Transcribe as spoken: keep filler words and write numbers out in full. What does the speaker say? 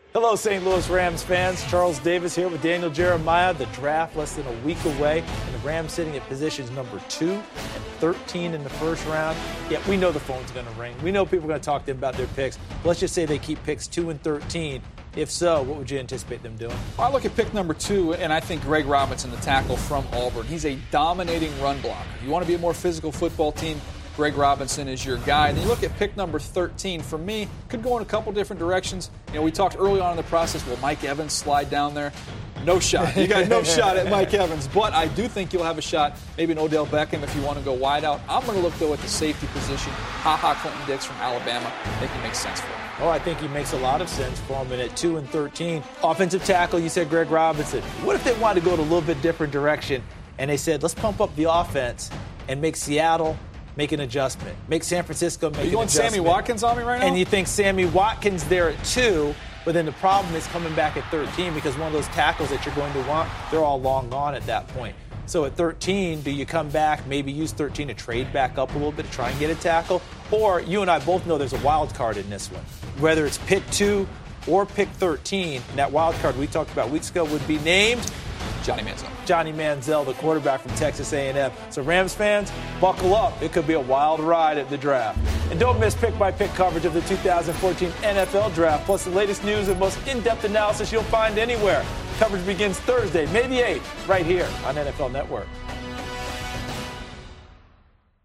Hello, Saint Louis Rams fans. Charles Davis here with Daniel Jeremiah. The draft less than a week away, and the Rams sitting at positions number two and thirteen in the first round. Yeah, we know the phone's going to ring. We know people are going to talk to them about their picks. But let's just say they keep picks two and thirteen. If so, what would you anticipate them doing? I look at pick number two, and I think Greg Robinson, the tackle from Auburn. He's a dominating run blocker. You want to be a more physical football team, Greg Robinson is your guy. And you look at pick number thirteen. For me, could go in a couple different directions. You know, we talked early on in the process, will Mike Evans slide down there? No shot. You got no shot at Mike Evans. But I do think you'll have a shot, maybe an Odell Beckham if you want to go wide out. I'm going to look, though, at the safety position. Ha-ha Clinton Dix from Alabama. I think he makes sense for him. Oh, I think he makes a lot of sense for him. And at two and thirteen, offensive tackle, you said Greg Robinson. What if they wanted to go in a little bit different direction, and they said, let's pump up the offense and make Seattle make an adjustment. Make San Francisco make an adjustment. Are you going Sammy Watkins on me right now? And you think Sammy Watkins there at two, but then the problem is coming back at thirteen because one of those tackles that you're going to want, they're all long gone at that point. So at thirteen, do you come back, maybe use thirteen to trade back up a little bit to try and get a tackle? Or you and I both know there's a wild card in this one. Whether it's pick two or pick thirteen, and that wild card we talked about weeks ago would be named Johnny Manziel. Johnny Manziel, the quarterback from Texas A and M. So Rams fans, buckle up. It could be a wild ride at the draft. And don't miss pick-by-pick coverage of the two thousand fourteen N F L Draft, plus the latest news and most in-depth analysis you'll find anywhere. Coverage begins Thursday, May the eighth, right here on N F L Network.